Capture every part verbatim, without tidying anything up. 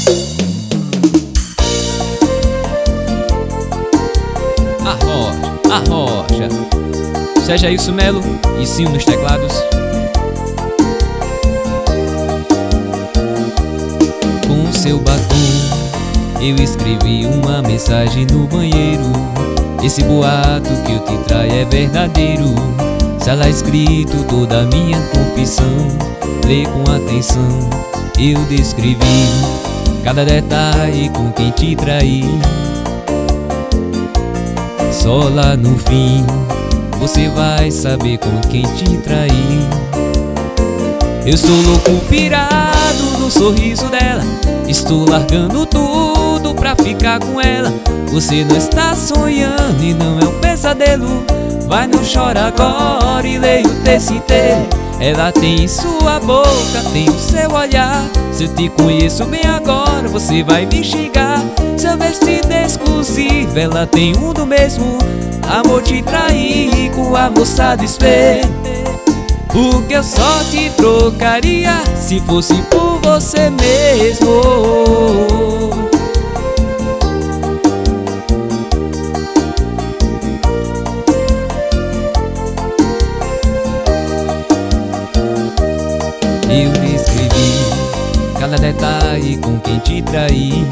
A Rocha, Seja isso Melo e Sim nos teclados. Com seu batom eu escrevi uma mensagem no banheiro. Esse boato que eu te traio é verdadeiro. Está lá escrito toda a minha confissão. Lê com atenção, eu descrevi cada detalhe com quem te traí. Só lá no fim você vai saber com quem te traí. Eu sou louco pirado no sorriso dela. Estou largando tudo pra ficar com ela. Você não está sonhando e não é um pesadelo. Vai, não chora agora e leia o texto inteiro. Ela tem em sua boca, tem o seu olhar. Se eu te conheço bem agora, você vai me xingar. Seu vestido exclusivo, ela tem um do mesmo. Amor, te traí com a moça do espelho. O que eu só te trocaria se fosse por você mesmo. Eu descrevi cada detalhe com quem te traí.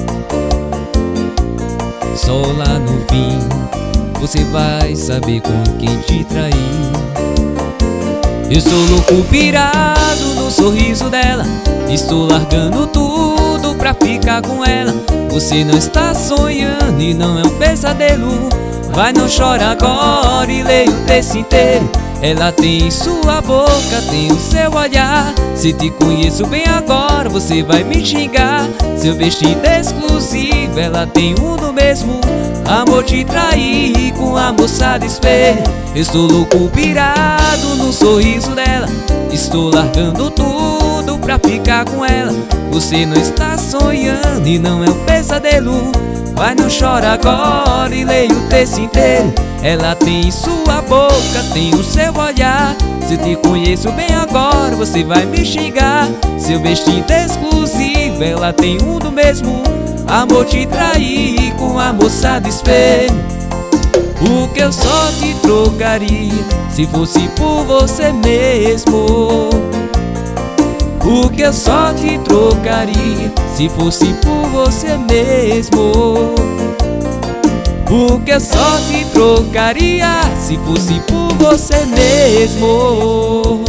Só lá no fim você vai saber com quem te traí. Eu sou louco pirado no sorriso dela. Estou largando tudo pra ficar com ela. Você não está sonhando e não é um pesadelo. Vai, não chora agora e leia o texto inteiro. Ela tem em sua boca, tem o seu olhar. Se te conheço bem agora, você vai me xingar. Seu vestido exclusivo, ela tem um do mesmo. Amor, te traí com a moça do espelho. Eu estou louco pirado no sorriso dela. Estou largando tudo pra ficar com ela. Você não está sonhando e não é um pesadelo. Vai, não chora agora e leia o texto inteiro. Ela tem em sua boca, tem o seu olhar. Se eu te conheço bem agora, você vai me xingar. Seu vestido exclusivo, ela tem um do mesmo. Amor, te traí com a moça do espelho. O que eu só te trocaria se fosse por você mesmo. O que eu só te trocaria se fosse por você mesmo. O que eu só te trocaria se fosse por você mesmo.